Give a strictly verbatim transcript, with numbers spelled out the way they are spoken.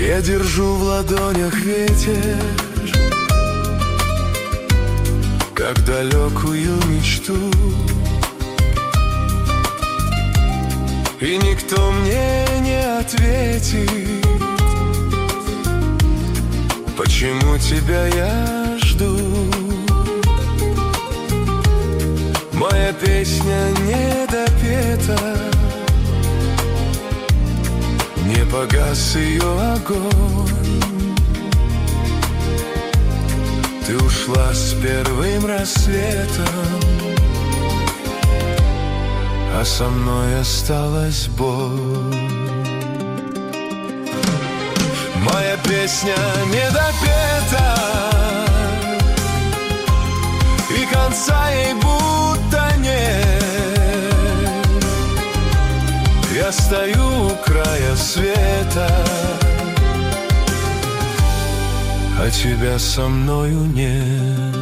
Я держу в ладонях ветер, как далекую мечту, и никто мне не ответит, почему тебя я жду. Моя песня не допета, не погас ее огонь. Ты ушла с первым рассветом, а со мной осталась боль. Моя песня не допета, и конца ей будто нет. Я стою у края света, а тебя со мною нет.